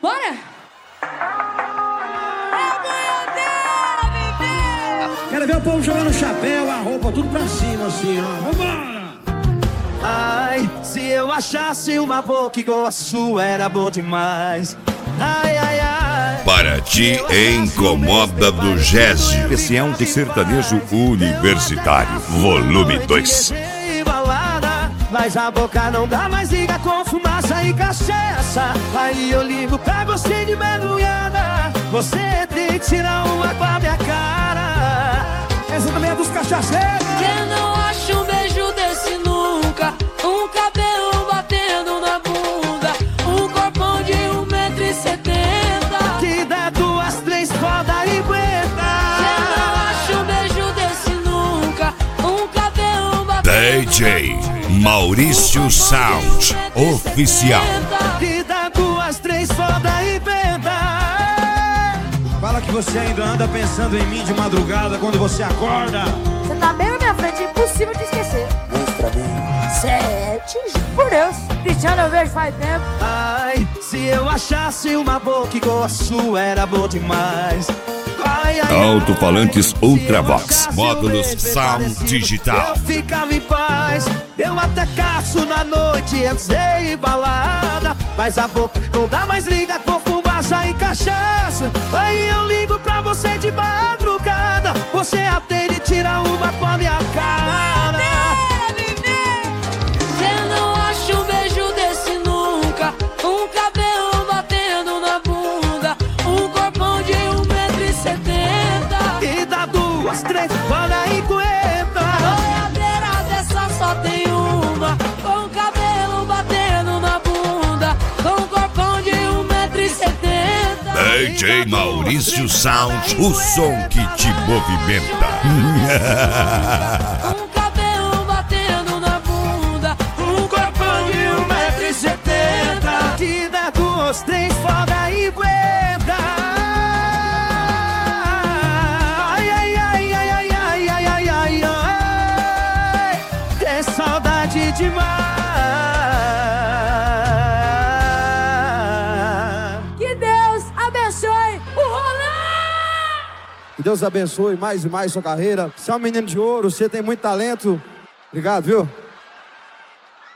Bora! Quero ver o povo jogando chapéu, a roupa, tudo pra cima, assim, ó. Vambora! Ai, se eu achasse uma boca igual a sua, era bom demais. Ai, ai, ai. Para Ti Incomoda do Gésio. Especial de sertanejo universitário, volume 2. Mas a boca não dá mais, liga com fumaça e cachaça. Aí eu ligo pra você de madrugada. Você tem que tirar uma com a minha cara. Essa também é dos cachaceiros. Eu não acho um beijo desse nunca. Um cabelo batendo na bunda. Um corpão de 1,70 m. Que dá 2, 3 foda e aguenta. Eu não acho um beijo desse nunca. Um cabelo batendo DJ Maurício Sound Oficial. Que dá 2, 3 foda e penta. Fala que você ainda anda pensando em mim de madrugada quando você acorda. Você tá bem na minha frente, é impossível te esquecer. Diz pra mim. 7, por Deus. Cristiano eu vejo faz tempo. Ai, se eu achasse uma boca igual a sua, era bom demais. Ai, ai, Alto-falantes ai, Ultravox, se eu achasse módulos um beijo Sound parecido, Digital. eu ficava em paz. Eu até caço na noite, eu sei balada. Mas a boca não dá mais, liga com fumaça e cachaça. Aí eu ligo pra você de madrugada. Você atende e tira uma com a minha cara. Eu não acho um beijo desse nunca. Um cabelo batendo na bunda. Um corpão de 1,70 m. E dá 2, 3, bora e aguenta. Boiadeira dessa só tem uma. Com o cabelo batendo na bunda. Com um corpão de 1,70 m. DJ Maurício Sound, o som que te movimenta. Um cabelo batendo na bunda. Um corpão de 1,70 m. Que dá 2, 3, foda e aguenta. Ai, ai, ai, ai, ai, ai, ai, ai, ai, ai. Tem saudade demais. Que Deus abençoe o rolê! Que Deus abençoe mais e mais sua carreira. Você é um menino de ouro, você tem muito talento. Obrigado, viu?